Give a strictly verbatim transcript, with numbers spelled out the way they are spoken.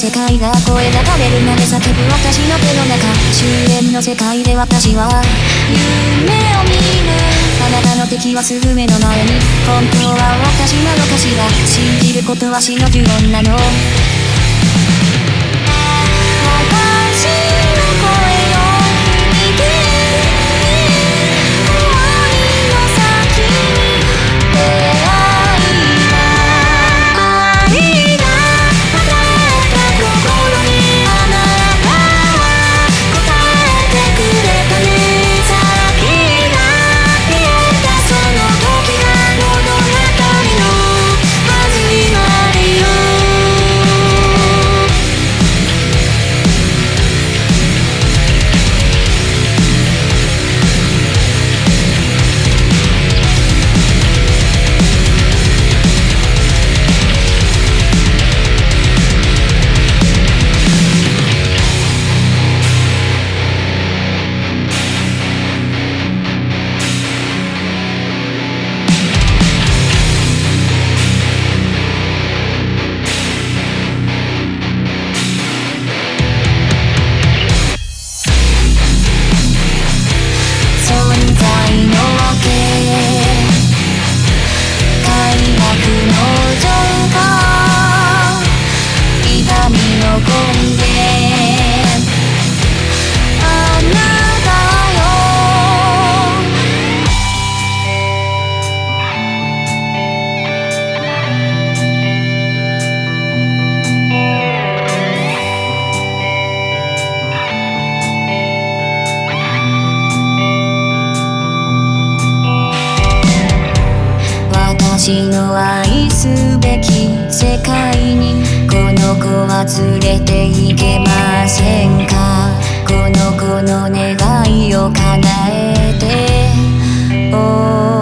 世界が声が垂れるまで叫ぶ私の手の中、終焉の世界で私は夢を見る。あなたの敵はすぐ目の前に、本当は私なのかしら。信じることは死の呪文なの。私の声を聞いて、終わりの先に出会いがありが与えた心に、あなたは答えてくれたね。先が見えたその時が物語の始まりよ。私の愛すべき世界にこの子は連れて行けませんか。この子の願いを叶えて、oh